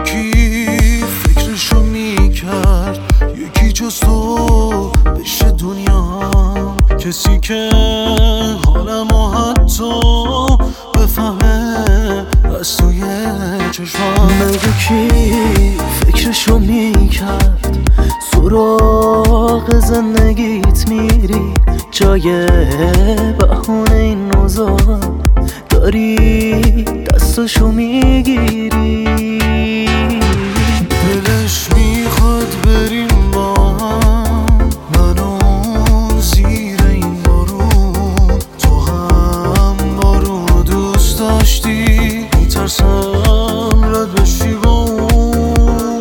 یکی فکرشو میکرد یکی جز تو بشه دنیا، کسی که حالمو حتی بفهمه از توی چشمام. مگه کی فکرشو میکرد سراغ زندگیت میری، جای بهونه این نوزا داری دستشو میگیری. دلش میخواد بریم با هم، من و اون زیر این بارون. تو هم بارون دوست داشتی، میترسم رد بشی با اون.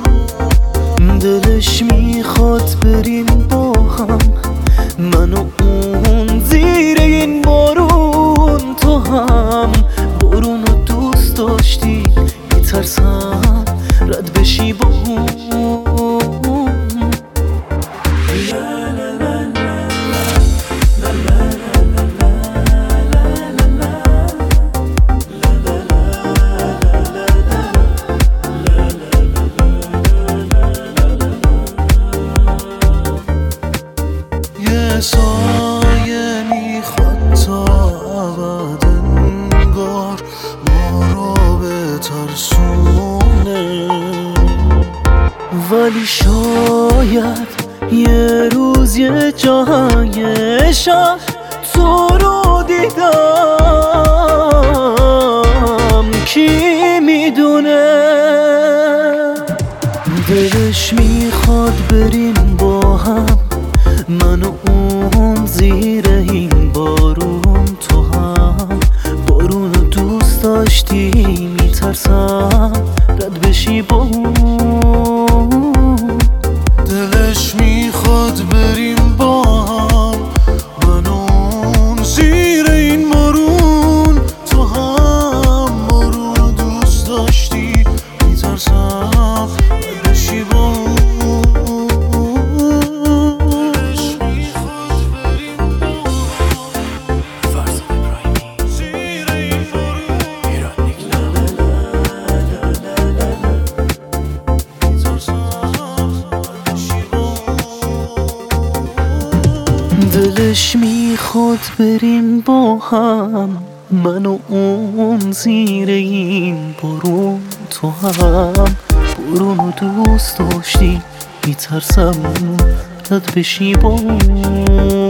دلش میخواد بریم با هم، من و اون زیر این بارون. تو هم بارون رو دوست داشتی، میترسم رد بشی با اون. یه سایه میخواد تا ابد انگار ما رو بترسونه، ولی شاید یه روز یه جای شهر تو رو دیدم، کی میدونه. دلش میخواد بریم با هم، من و اون زیر این بارون. تو هم بارون رو دوست داشتی، میترسم رد بشی با اون. دلش میخواد بریم با هم، من و اون زیر این بارون. تو هم بارون دوست داشتی، میترسم رد بشی با اون. دلش میخواد بریم با هم، من و اون زیر این بارون. تو هم بارون رو دوست داشتی، میترسم رد بشی با اون.